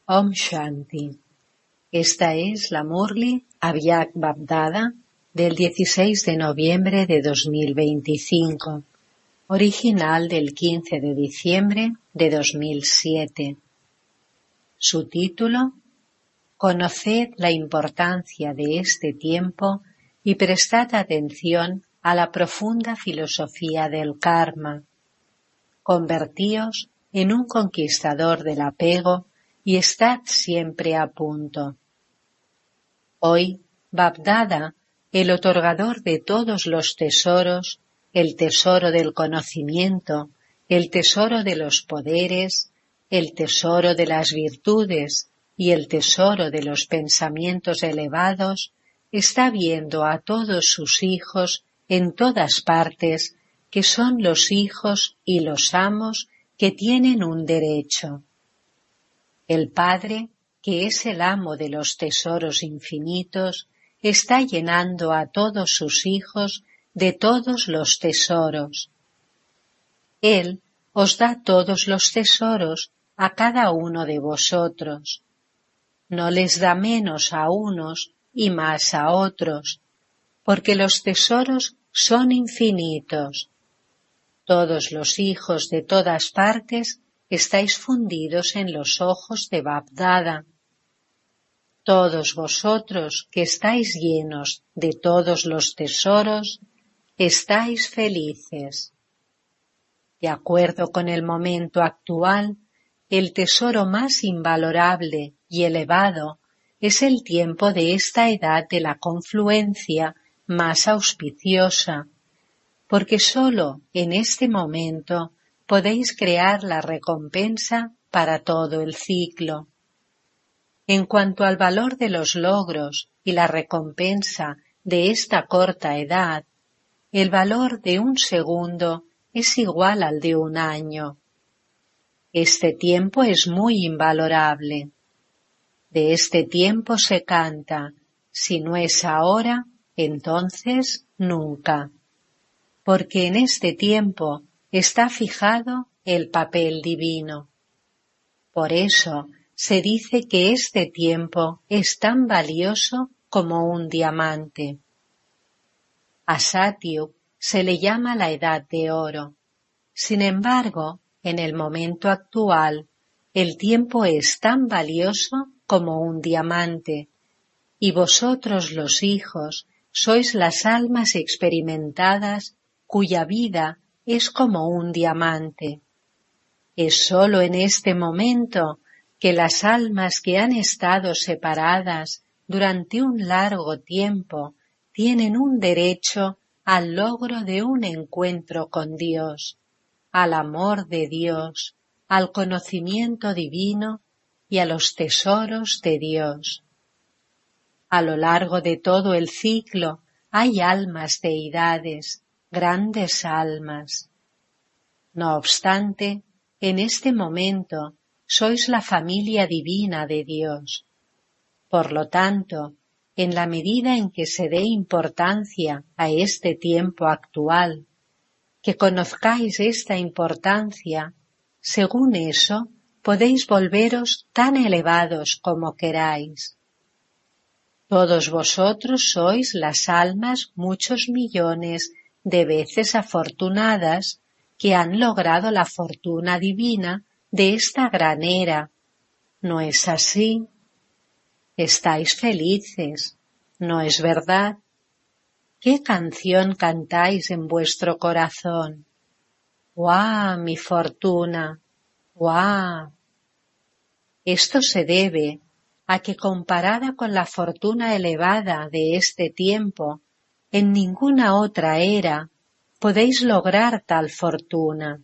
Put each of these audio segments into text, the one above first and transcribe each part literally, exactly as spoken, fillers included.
Om Shanti. Esta es la Murli Avyak Bab-Dada del dieciséis de noviembre de dos mil veinticinco, original del quince de diciembre de dos mil siete. Su título: Conoced la importancia de este tiempo y prestad atención a la profunda filosofía del karma. Convertíos en un conquistador del apego y estad siempre a punto. Hoy, Bab-Dada, el otorgador de todos los tesoros, el tesoro del conocimiento, el tesoro de los poderes, el tesoro de las virtudes y el tesoro de los pensamientos elevados, está viendo a todos sus hijos en todas partes, que son los hijos y los amos que tienen un derecho. El Padre, que es el amo de los tesoros infinitos, está llenando a todos sus hijos de todos los tesoros. Él os da todos los tesoros a cada uno de vosotros. No les da menos a unos y más a otros, porque los tesoros son infinitos. Todos los hijos de todas partes estáis fundidos en los ojos de Bab-Dada. Todos vosotros que estáis llenos de todos los tesoros, estáis felices. De acuerdo con el momento actual, el tesoro más invalorable y elevado es el tiempo de esta edad de la confluencia más auspiciosa, porque sólo en este momento podéis crear la recompensa para todo el ciclo. En cuanto al valor de los logros y la recompensa de esta corta edad, el valor de un segundo es igual al de un año. Este tiempo es muy invalorable. De este tiempo se canta, si no es ahora, entonces nunca. Porque en este tiempo está fijado el papel divino. Por eso se dice que este tiempo es tan valioso como un diamante. A Satyug se le llama la edad de oro. Sin embargo, en el momento actual, el tiempo es tan valioso como un diamante, y vosotros los hijos sois las almas experimentadas cuya vida es como un diamante. Es sólo en este momento que las almas que han estado separadas durante un largo tiempo tienen un derecho al logro de un encuentro con Dios, al amor de Dios, al conocimiento divino y a los tesoros de Dios. A lo largo de todo el ciclo hay almas deidades, grandes almas. No obstante, en este momento sois la familia divina de Dios. Por lo tanto, en la medida en que se dé importancia a este tiempo actual, que conozcáis esta importancia, según eso podéis volveros tan elevados como queráis. Todos vosotros sois las almas muchos millones de veces afortunadas que han logrado la fortuna divina de esta gran era. ¿No es así? Estáis felices, ¿no es verdad? ¿Qué canción cantáis en vuestro corazón? ¡Guau, mi fortuna! ¡Guau! Esto se debe a que comparada con la fortuna elevada de este tiempo, en ninguna otra era podéis lograr tal fortuna.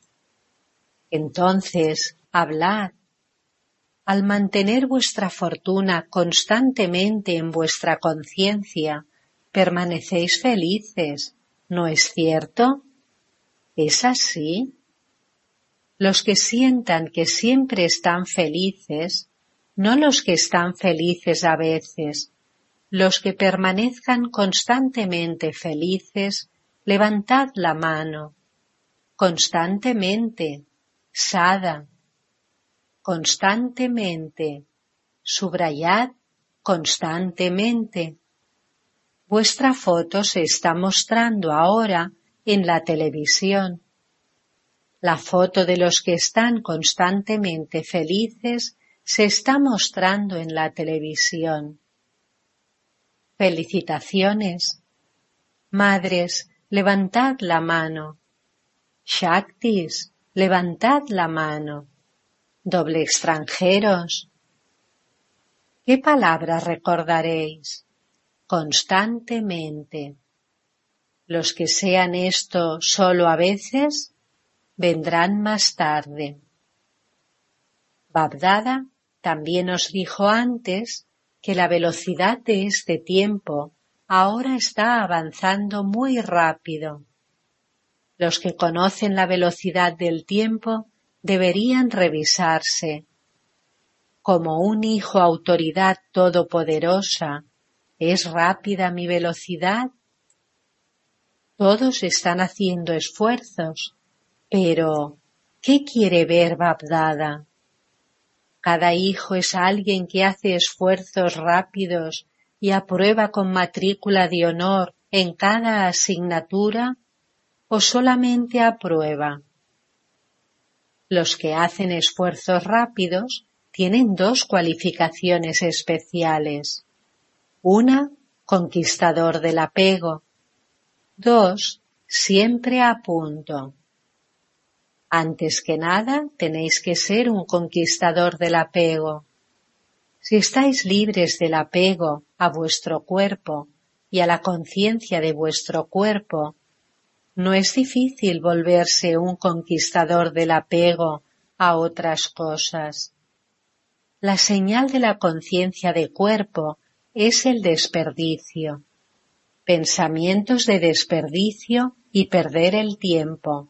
Entonces, hablad. Al mantener vuestra fortuna constantemente en vuestra conciencia, permanecéis felices, ¿no es cierto? ¿Es así? Los que sientan que siempre están felices, no los que están felices a veces, los que permanezcan constantemente felices, levantad la mano. Constantemente, sada. constantemente. Subrayad constantemente. Vuestra foto se está mostrando ahora en la televisión. La foto de los que están constantemente felices se está mostrando en la televisión. Felicitaciones. Madres, levantad la mano. Shaktis, levantad la mano. Doble extranjeros. ¿Qué palabras recordaréis? Constantemente. Los que sean esto solo a veces, vendrán más tarde. Bab-Dada también os dijo antes que la velocidad de este tiempo ahora está avanzando muy rápido. Los que conocen la velocidad del tiempo deberían revisarse. Como un hijo autoridad todopoderosa, ¿es rápida mi velocidad? Todos están haciendo esfuerzos, pero ¿qué quiere ver Bab-Dada? Cada hijo es alguien que hace esfuerzos rápidos y aprueba con matrícula de honor en cada asignatura, ¿o solamente aprueba? Los que hacen esfuerzos rápidos tienen dos cualificaciones especiales. Una, conquistador del apego. Dos, siempre a punto. Antes que nada, tenéis que ser un conquistador del apego. Si estáis libres del apego a vuestro cuerpo y a la conciencia de vuestro cuerpo, no es difícil volverse un conquistador del apego a otras cosas. La señal de la conciencia de cuerpo es el desperdicio. Pensamientos de desperdicio y perder el tiempo.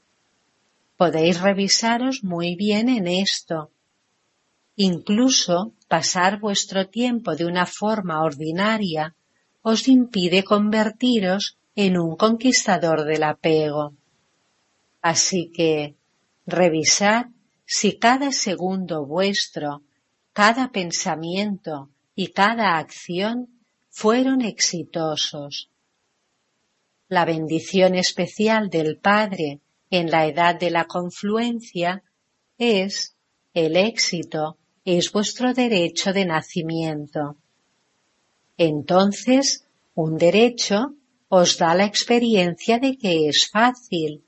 Podéis revisaros muy bien en esto. Incluso pasar vuestro tiempo de una forma ordinaria os impide convertiros en un conquistador del apego. Así que, revisad si cada segundo vuestro, cada pensamiento y cada acción fueron exitosos. La bendición especial del Padre en la edad de la confluencia es: el éxito es vuestro derecho de nacimiento. Entonces, un derecho os da la experiencia de que es fácil.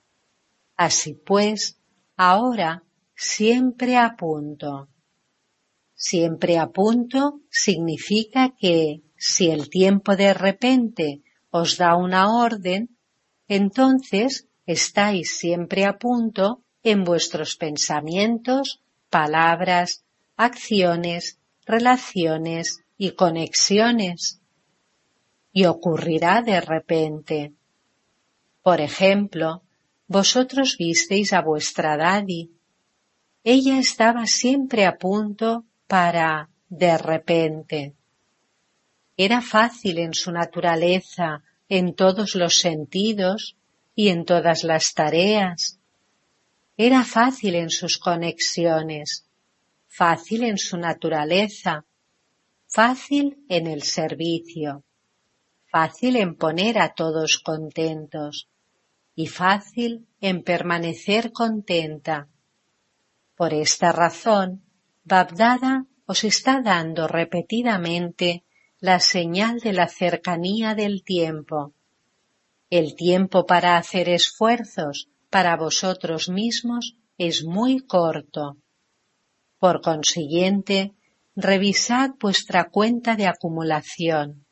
Así pues, ahora siempre a punto. Siempre a punto significa que, si el tiempo de repente os da una orden, entonces estáis siempre a punto en vuestros pensamientos, palabras, acciones, relaciones y conexiones. Y ocurrirá de repente. Por ejemplo, vosotros visteis a vuestra Dadi. Ella estaba siempre a punto para de repente. Era fácil en su naturaleza, en todos los sentidos y en todas las tareas. Era fácil en sus conexiones, fácil en su naturaleza, fácil en el servicio, fácil en poner a todos contentos y fácil en permanecer contenta. Por esta razón, Bab-Dada os está dando repetidamente la señal de la cercanía del tiempo. El tiempo para hacer esfuerzos para vosotros mismos es muy corto. Por consiguiente, revisad vuestra cuenta de acumulación.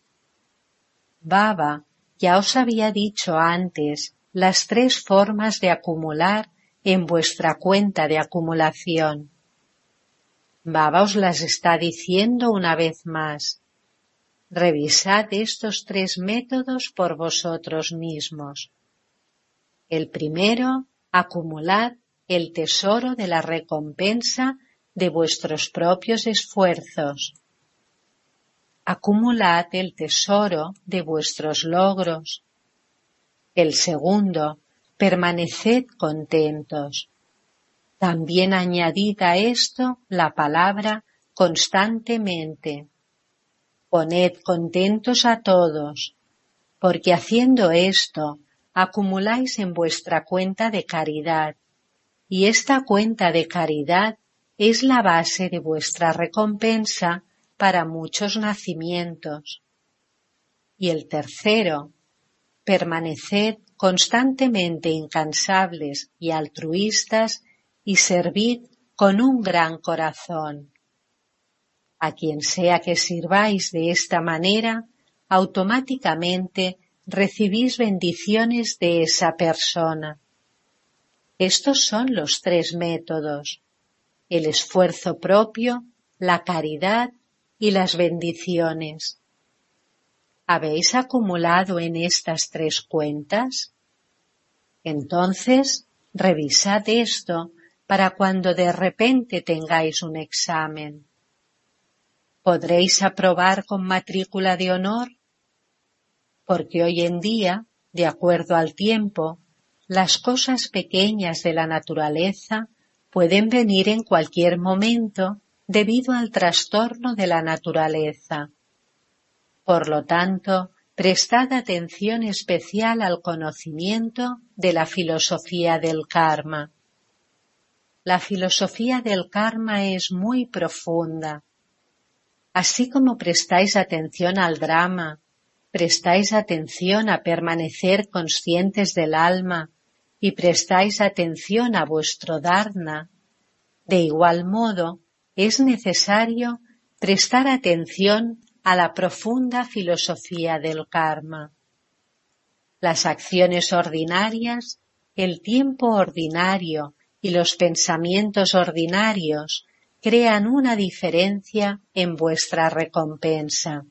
Baba ya os había dicho antes las tres formas de acumular en vuestra cuenta de acumulación. Baba os las está diciendo una vez más. Revisad estos tres métodos por vosotros mismos. El primero, acumulad el tesoro de la recompensa de vuestros propios esfuerzos. Acumulad el tesoro de vuestros logros. El segundo, permaneced contentos. También añadid a esto la palabra constantemente. Poned contentos a todos, porque haciendo esto acumuláis en vuestra cuenta de caridad, y esta cuenta de caridad es la base de vuestra recompensa para muchos nacimientos. Y el tercero, permaneced constantemente incansables y altruistas y servid con un gran corazón. A quien sea que sirváis de esta manera, automáticamente recibís bendiciones de esa persona. Estos son los tres métodos: el esfuerzo propio, la caridad y las bendiciones. ¿Habéis acumulado en estas tres cuentas? Entonces, revisad esto para cuando de repente tengáis un examen. ¿Podréis aprobar con matrícula de honor? Porque hoy en día, de acuerdo al tiempo, las cosas pequeñas de la naturaleza pueden venir en cualquier momento debido al trastorno de la naturaleza. Por lo tanto, prestad atención especial al conocimiento de la filosofía del karma. La filosofía del karma es muy profunda. Así como prestáis atención al drama, prestáis atención a permanecer conscientes del alma y prestáis atención a vuestro dharna, de igual modo es necesario prestar atención a la profunda filosofía del karma. Las acciones ordinarias, el tiempo ordinario y los pensamientos ordinarios crean una diferencia en vuestra recompensa.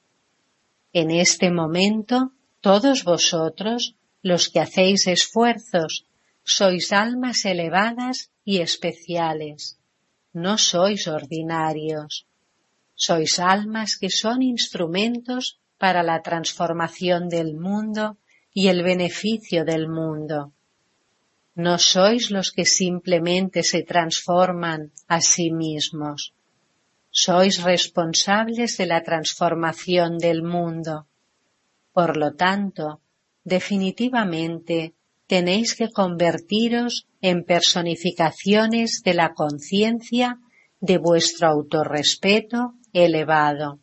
En este momento, todos vosotros, los que hacéis esfuerzos, sois almas elevadas y especiales. No sois ordinarios. Sois almas que son instrumentos para la transformación del mundo y el beneficio del mundo. No sois los que simplemente se transforman a sí mismos. Sois responsables de la transformación del mundo. Por lo tanto, definitivamente tenéis que convertiros en personificaciones de la conciencia de vuestro autorrespeto elevado.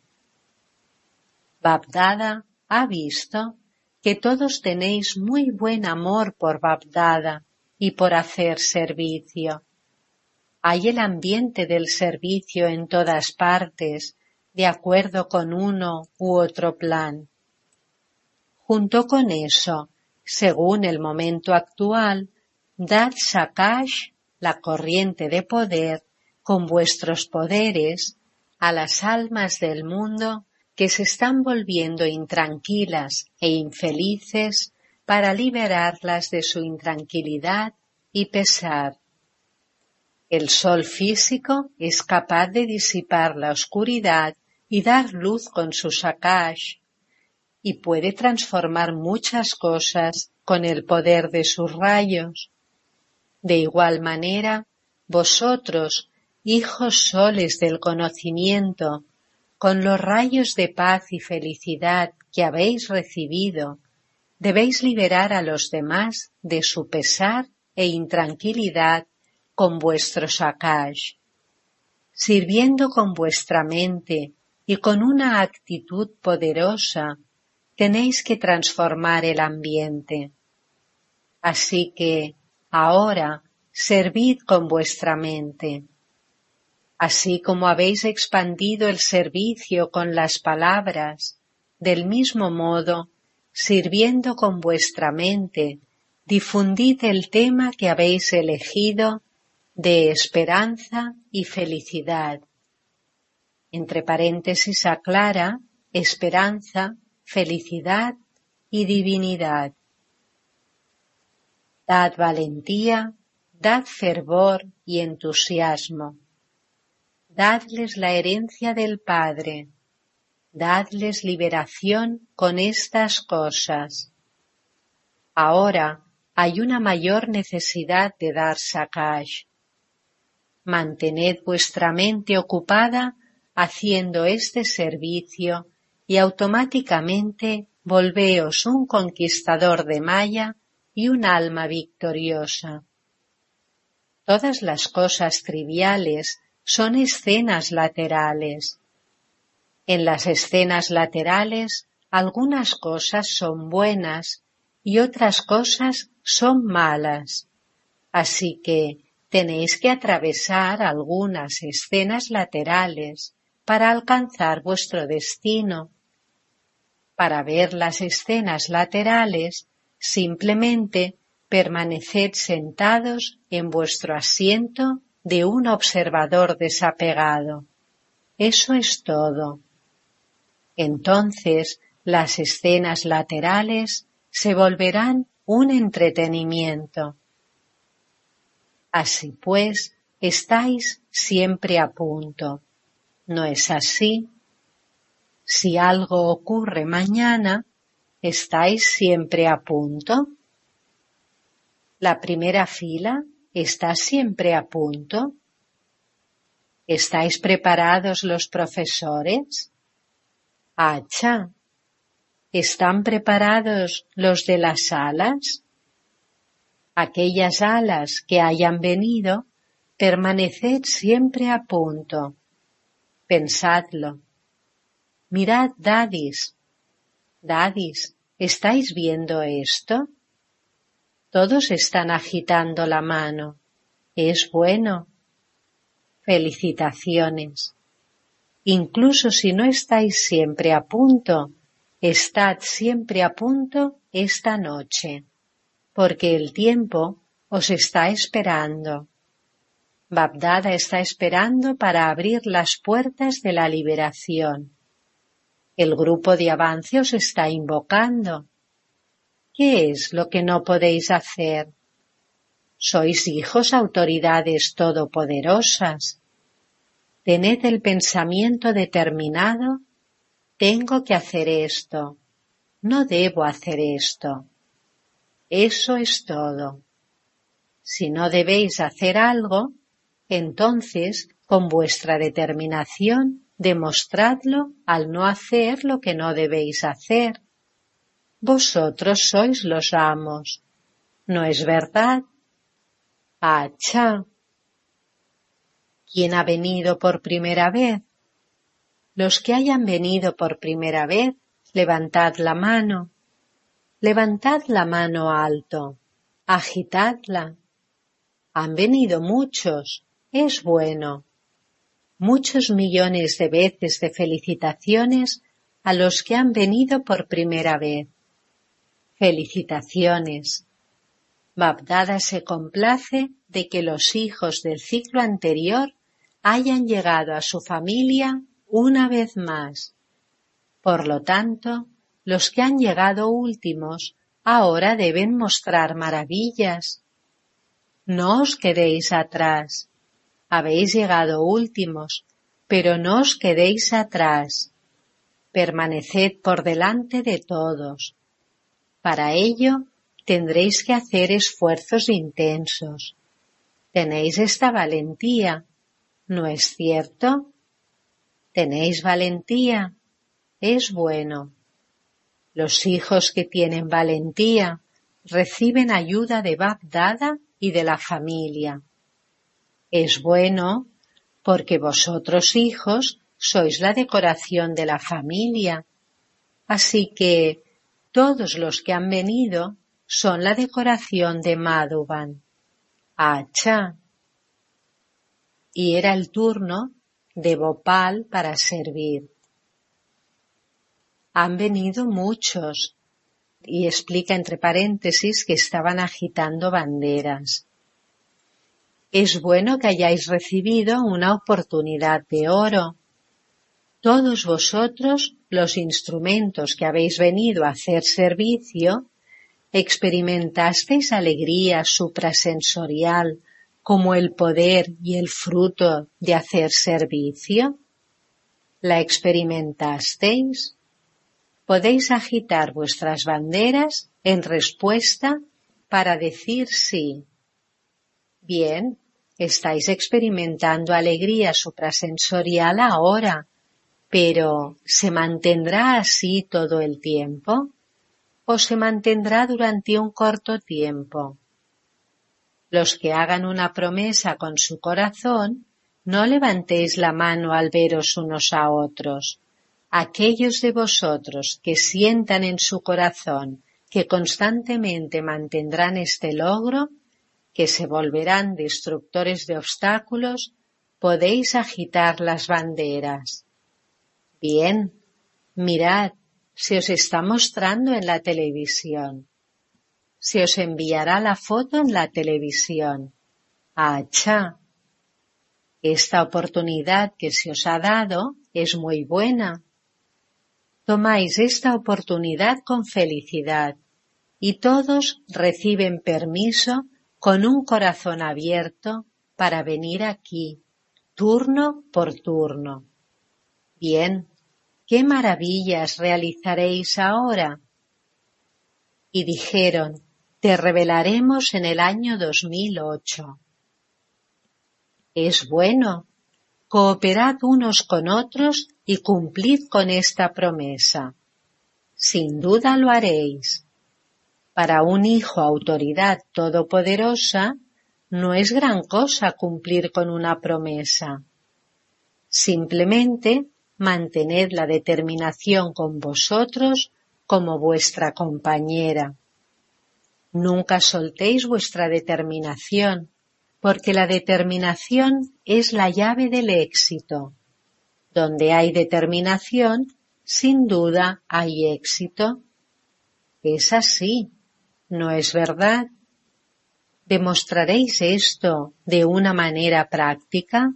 Bapdada ha visto que todos tenéis muy buen amor por Bapdada y por hacer servicio. Hay el ambiente del servicio en todas partes, de acuerdo con uno u otro plan. Junto con eso, según el momento actual, dad Sakash, la corriente de poder, con vuestros poderes, a las almas del mundo que se están volviendo intranquilas e infelices para liberarlas de su intranquilidad y pesar. El sol físico es capaz de disipar la oscuridad y dar luz con su Sakash, y puede transformar muchas cosas con el poder de sus rayos. De igual manera, vosotros, hijos soles del conocimiento, con los rayos de paz y felicidad que habéis recibido, debéis liberar a los demás de su pesar e intranquilidad con vuestro Sakash. Sirviendo con vuestra mente y con una actitud poderosa, tenéis que transformar el ambiente. Así que, ahora, servid con vuestra mente. Así como habéis expandido el servicio con las palabras, del mismo modo, sirviendo con vuestra mente, difundid el tema que habéis elegido de esperanza y felicidad. Entre paréntesis aclara esperanza, felicidad y divinidad. Dad valentía, dad fervor y entusiasmo. Dadles la herencia del Padre. Dadles liberación con estas cosas. Ahora hay una mayor necesidad de dar Sakash. Mantened vuestra mente ocupada haciendo este servicio y automáticamente volveos un conquistador de Maya y un alma victoriosa. Todas las cosas triviales son escenas laterales. En las escenas laterales, algunas cosas son buenas y otras cosas son malas. Así que tenéis que atravesar algunas escenas laterales para alcanzar vuestro destino. Para ver las escenas laterales, simplemente permaneced sentados en vuestro asiento de un observador desapegado. Eso es todo. Entonces, las escenas laterales se volverán un entretenimiento. Así pues, estáis siempre a punto. ¿No es así? Si algo ocurre mañana, ¿estáis siempre a punto? ¿La primera fila está siempre a punto? ¿Estáis preparados los profesores? ¡Acha! ¿Están preparados los de las alas? Aquellas alas que hayan venido, permaneced siempre a punto. Pensadlo. Mirad, dadis. Dadis, ¿estáis viendo esto? Todos están agitando la mano. Es bueno. Felicitaciones. Incluso si no estáis siempre a punto, estad siempre a punto esta noche, porque el tiempo os está esperando. Bab-Dada está esperando para abrir las puertas de la liberación. El grupo de avance os está invocando. ¿Qué es lo que no podéis hacer? Sois hijos autoridades todopoderosas. Tened el pensamiento determinado. Tengo que hacer esto. No debo hacer esto. Eso es todo. Si no debéis hacer algo, entonces, con vuestra determinación, demostradlo al no hacer lo que no debéis hacer. Vosotros sois los amos. ¿No es verdad? ¡Acha! ¿Quién ha venido por primera vez? Los que hayan venido por primera vez, levantad la mano. Levantad la mano alto. Agitadla. Han venido muchos. Es bueno. Muchos millones de veces de felicitaciones a los que han venido por primera vez. Felicitaciones. Bab-Dada se complace de que los hijos del ciclo anterior hayan llegado a su familia una vez más. Por lo tanto, los que han llegado últimos ahora deben mostrar maravillas. No os quedéis atrás. Habéis llegado últimos, pero no os quedéis atrás. Permaneced por delante de todos. Para ello, tendréis que hacer esfuerzos intensos. Tenéis esta valentía, ¿no es cierto? ¿Tenéis valentía? Es bueno. Los hijos que tienen valentía reciben ayuda de Bab-Dada y de la familia. Es bueno porque vosotros, hijos, sois la decoración de la familia. Así que todos los que han venido son la decoración de Madhuban. ¡Acha! Y era el turno de Bhopal para servir. Han venido muchos, y explica entre paréntesis que estaban agitando banderas. Es bueno que hayáis recibido una oportunidad de oro. Todos vosotros, los instrumentos que habéis venido a hacer servicio, experimentasteis alegría suprasensorial como el poder y el fruto de hacer servicio. ¿La experimentasteis? Podéis agitar vuestras banderas en respuesta para decir sí. Bien, estáis experimentando alegría suprasensorial ahora, pero ¿se mantendrá así todo el tiempo? ¿O se mantendrá durante un corto tiempo? Los que hagan una promesa con su corazón, no levantéis la mano al veros unos a otros. Aquellos de vosotros que sientan en su corazón que constantemente mantendrán este logro, que se volverán destructores de obstáculos, podéis agitar las banderas. Bien, mirad, se os está mostrando en la televisión. Se os enviará la foto en la televisión. ¡Achá! Esta oportunidad que se os ha dado es muy buena. Tomáis esta oportunidad con felicidad y todos reciben permiso con un corazón abierto para venir aquí, turno por turno. Bien, ¿qué maravillas realizaréis ahora? Y dijeron, te revelaremos en el año dos mil ocho. Es bueno, cooperad unos con otros y cumplid con esta promesa. Sin duda lo haréis. Para un hijo autoridad todopoderosa, no es gran cosa cumplir con una promesa. Simplemente mantened la determinación con vosotros como vuestra compañera. Nunca soltéis vuestra determinación, porque la determinación es la llave del éxito. Donde hay determinación, sin duda hay éxito. Es así, ¿no es verdad? ¿Demostraréis esto de una manera práctica?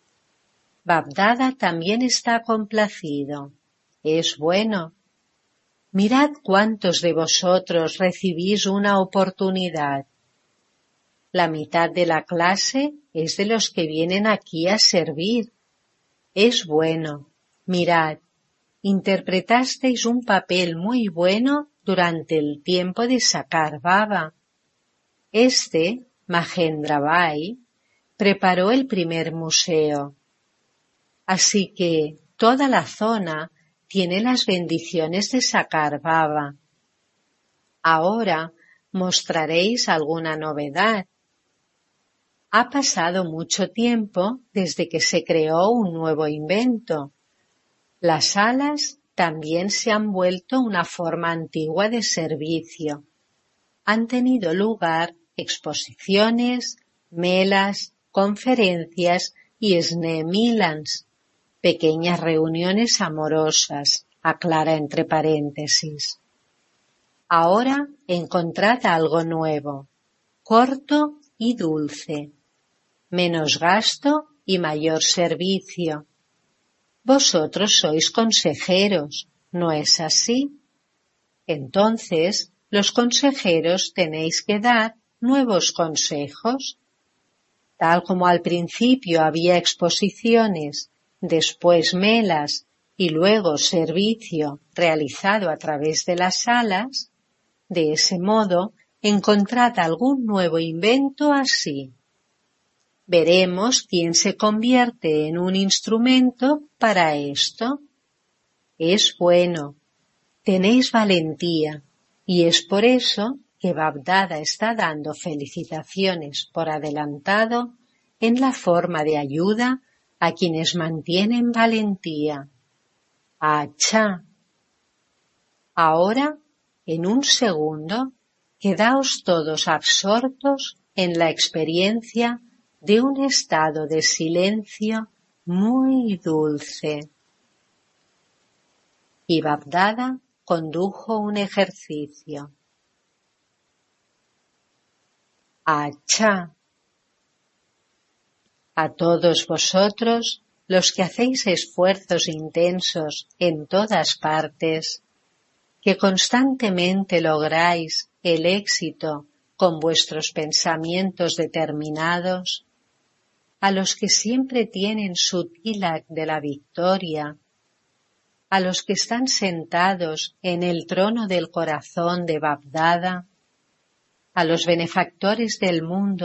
Babdada también está complacido. Es bueno. Mirad cuántos de vosotros recibís una oportunidad. La mitad de la clase es de los que vienen aquí a servir. Es bueno. Mirad, interpretasteis un papel muy bueno durante el tiempo de sacar baba. Este, Mahendra Bhai, preparó el primer museo. Así que toda la zona tiene las bendiciones de sacar baba. Ahora mostraréis alguna novedad. Ha pasado mucho tiempo desde que se creó un nuevo invento. Las salas también se han vuelto una forma antigua de servicio. Han tenido lugar exposiciones, melas, conferencias y snemilans, pequeñas reuniones amorosas, aclara entre paréntesis. Ahora encontrad algo nuevo, corto y dulce, menos gasto y mayor servicio. Vosotros sois consejeros, ¿no es así? Entonces, los consejeros tenéis que dar nuevos consejos. Tal como al principio había exposiciones, después melas y luego servicio realizado a través de las salas, de ese modo encontrad algún nuevo invento así. Veremos quién se convierte en un instrumento para esto. Es bueno. Tenéis valentía y es por eso que Babdada está dando felicitaciones por adelantado en la forma de ayuda a quienes mantienen valentía. ¡Achá! Ahora, en un segundo, quedaos todos absortos en la experiencia de un estado de silencio muy dulce. Y Babdada condujo un ejercicio. ¡Achá! A todos vosotros, los que hacéis esfuerzos intensos en todas partes, que constantemente lográis el éxito con vuestros pensamientos determinados, a los que siempre tienen su tilak de la victoria, a los que están sentados en el trono del corazón de Babdada, a los benefactores del mundo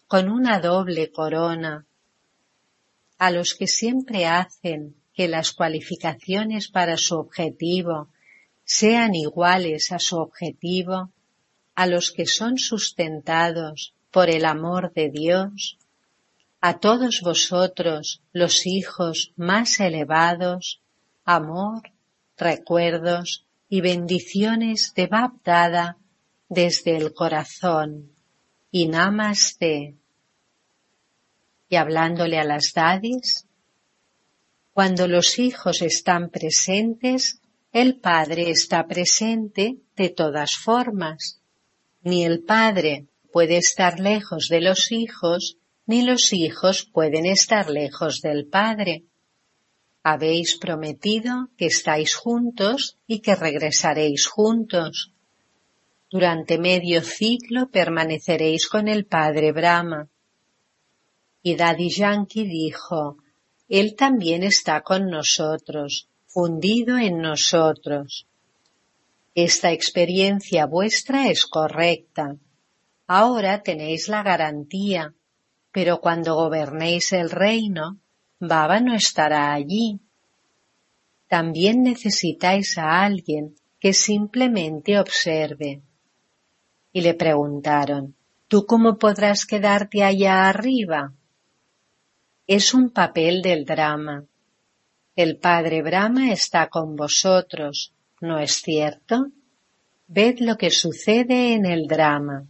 con una doble corona. A los que siempre hacen que las cualificaciones para su objetivo sean iguales a su objetivo, a los que son sustentados por el amor de Dios, a todos vosotros, los hijos más elevados, amor, recuerdos y bendiciones de Bab Dada desde el corazón, y Namaste. Y hablándole a las dadis, cuando los hijos están presentes, el Padre está presente de todas formas. Ni el Padre puede estar lejos de los hijos, ni los hijos pueden estar lejos del Padre. Habéis prometido que estáis juntos y que regresaréis juntos. Durante medio ciclo permaneceréis con el Padre Brahma. Y Daddy Yankee dijo, Él también está con nosotros, fundido en nosotros. Esta experiencia vuestra es correcta. Ahora tenéis la garantía, pero cuando gobernéis el reino, Baba no estará allí. También necesitáis a alguien que simplemente observe. Y le preguntaron, ¿tú cómo podrás quedarte allá arriba? Es un papel del drama. El Padre Brahma está con vosotros, ¿no es cierto? Ved lo que sucede en el drama.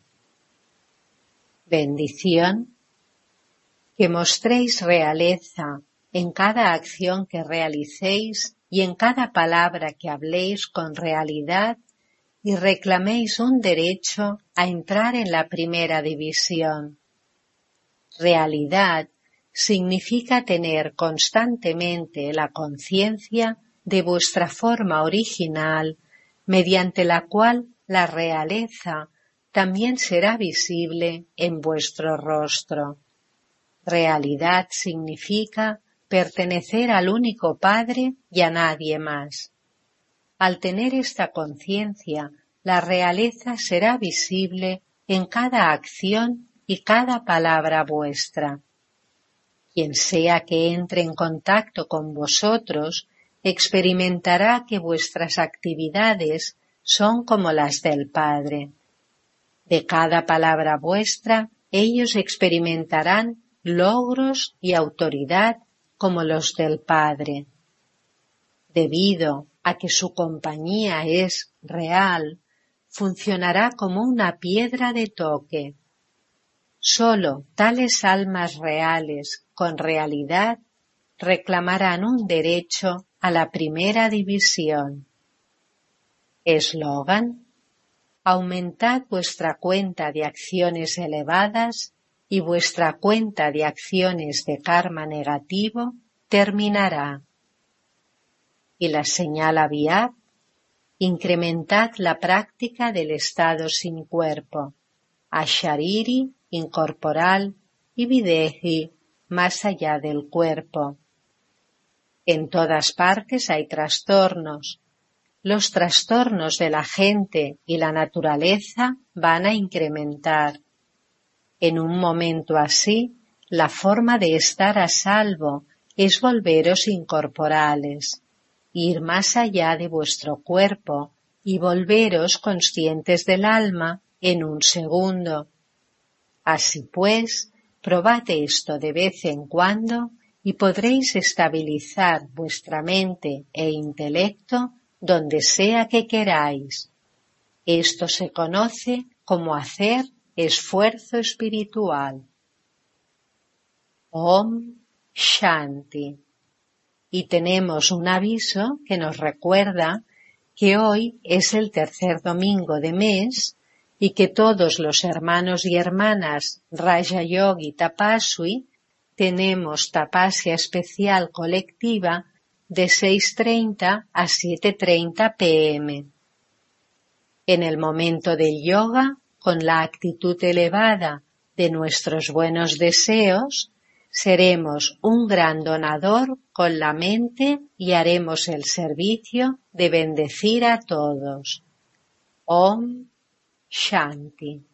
Bendición. Que mostréis realeza en cada acción que realicéis y en cada palabra que habléis con realidad y reclaméis un derecho a entrar en la primera división. Realidad significa tener constantemente la conciencia de vuestra forma original, mediante la cual la realeza también será visible en vuestro rostro. Realidad significa pertenecer al único Padre y a nadie más. Al tener esta conciencia, la realeza será visible en cada acción y cada palabra vuestra. Quien sea que entre en contacto con vosotros, experimentará que vuestras actividades son como las del Padre. De cada palabra vuestra, ellos experimentarán logros y autoridad como los del Padre. Debido a que su compañía es real, funcionará como una piedra de toque. Solo tales almas reales con realidad reclamarán un derecho a la primera división. Eslogan: aumentad vuestra cuenta de acciones elevadas y vuestra cuenta de acciones de karma negativo terminará. Y la señal Aviab: incrementad la práctica del estado sin cuerpo, Ashariri, incorporal, y Videhi, más allá del cuerpo. En todas partes hay trastornos. Los trastornos de la gente y la naturaleza van a incrementar. En un momento así, la forma de estar a salvo es volveros incorporales, ir más allá de vuestro cuerpo y volveros conscientes del alma en un segundo. Así pues, probad esto de vez en cuando y podréis estabilizar vuestra mente e intelecto donde sea que queráis. Esto se conoce como hacer esfuerzo espiritual. Om Shanti. Y tenemos un aviso que nos recuerda que hoy es el tercer domingo de mes y que todos los hermanos y hermanas Raja Yogi Tapaswi tenemos tapasya especial colectiva de seis treinta a siete treinta pm. En el momento del yoga, con la actitud elevada de nuestros buenos deseos, seremos un gran donador con la mente y haremos el servicio de bendecir a todos. Om Shanti.